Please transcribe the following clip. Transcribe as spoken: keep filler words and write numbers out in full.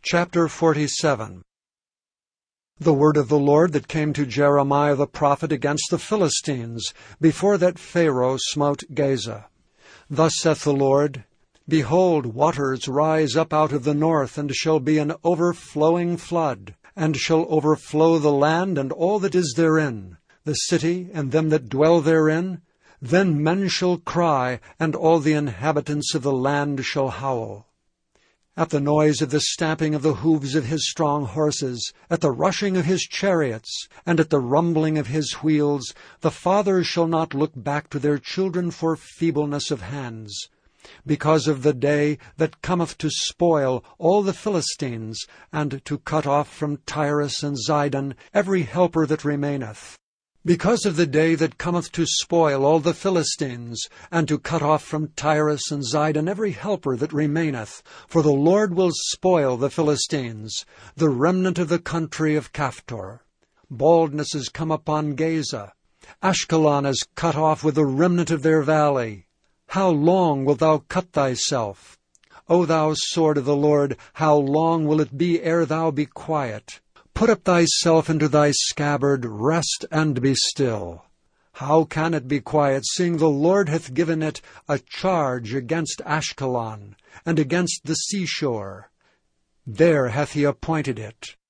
Chapter forty-seven. The word of the Lord that came to Jeremiah the prophet against the Philistines, before that Pharaoh smote Gaza. Thus saith the Lord, Behold, waters rise up out of the north, and shall be an overflowing flood, and shall overflow the land and all that is therein, the city and them that dwell therein. Then men shall cry, and all the inhabitants of the land shall howl. At the noise of the stamping of the hoofs of his strong horses, at the rushing of his chariots, and at the rumbling of his wheels, the fathers shall not look back to their children for feebleness of hands, because of the day that cometh to spoil all the Philistines, and to cut off from Tyrus and Zidon every helper that remaineth. Because of the day that cometh to spoil all the Philistines, and to cut off from Tyrus and Zidon every helper that remaineth. For the Lord will spoil the Philistines, the remnant of the country of Caphtor. Baldness is come upon Gaza. Ashkelon is cut off with the remnant of their valley. How long wilt thou cut thyself? O thou sword of the Lord, how long will it be ere thou be quiet? Put up thyself into thy scabbard, rest and be still. How can it be quiet, seeing the Lord hath given it a charge against Ashkelon, and against the seashore? There hath he appointed it.